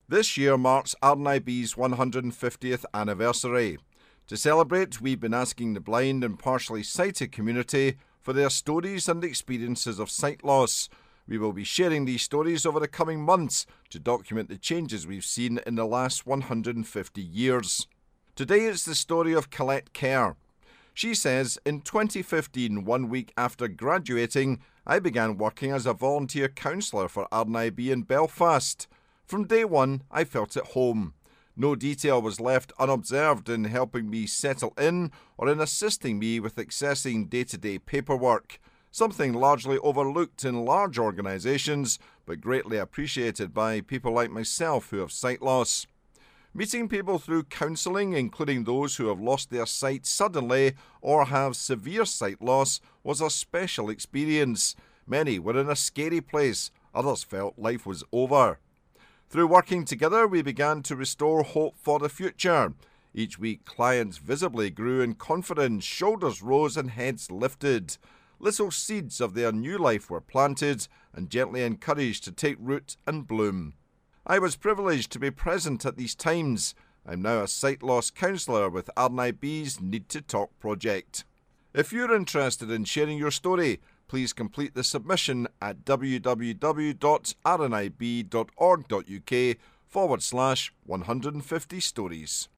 This year marks RNIB's 150th anniversary. To celebrate, we've been asking the blind and partially sighted community for their stories and experiences of sight loss. We will be sharing these stories over the coming months to document the changes we've seen in the last 150 years. Today it's the story of Colette Kerr. She says, in 2015, 1 week after graduating, I began working as a volunteer counsellor for RNIB in Belfast. From day one, I felt at home. No detail was left unobserved in helping me settle in or in assisting me with accessing day-to-day paperwork, something largely overlooked in large organisations, but greatly appreciated by people like myself who have sight loss. Meeting people through counselling, including those who have lost their sight suddenly or have severe sight loss, was a special experience. Many were in a scary place, others felt life was over. Through working together, we began to restore hope for the future. Each week, clients visibly grew in confidence, shoulders rose and heads lifted. Little seeds of their new life were planted and gently encouraged to take root and bloom. I was privileged to be present at these times. I'm now a sight loss counsellor with RNIB's Need to Talk project. If you're interested in sharing your story, please complete the submission at www.rnib.org.uk/150stories.